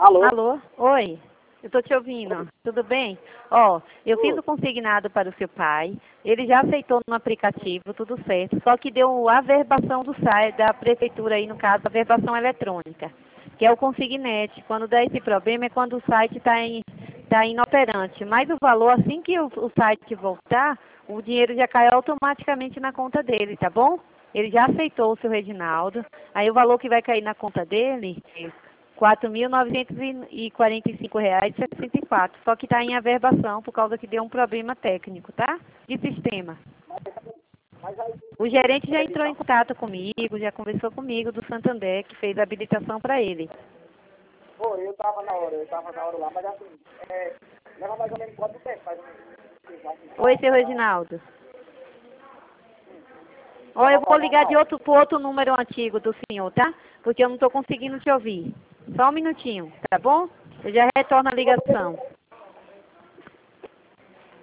Alô? Alô? Oi, eu estou te ouvindo. Tudo bem? Ó, eu fiz o consignado para o seu pai, ele já aceitou no aplicativo, tudo certo, só que deu a averbação do site da prefeitura aí, no caso, a averbação eletrônica, que é o consignete. Quando dá esse problema é quando o site está inoperante. Mas o valor, assim que o site voltar, o dinheiro já cai automaticamente na conta dele, tá bom? Ele já aceitou o seu Reginaldo. Aí o valor que vai cair na conta dele é R$ 4.945,64. Só que está em averbação por causa que deu um problema técnico, tá? De sistema. Mas aí, O gerente já entrou em contato comigo, já conversou comigo do Santander, que fez a habilitação para ele. pô, eu tava na hora lá, mas assim, leva mais ou menos quanto tempo? Mais ou menos. Oi, seu Reginaldo. Ó, eu vou ligar pro outro número antigo do senhor, tá? Porque eu não estou conseguindo te ouvir. Só um minutinho, tá bom? Eu já retorno a ligação.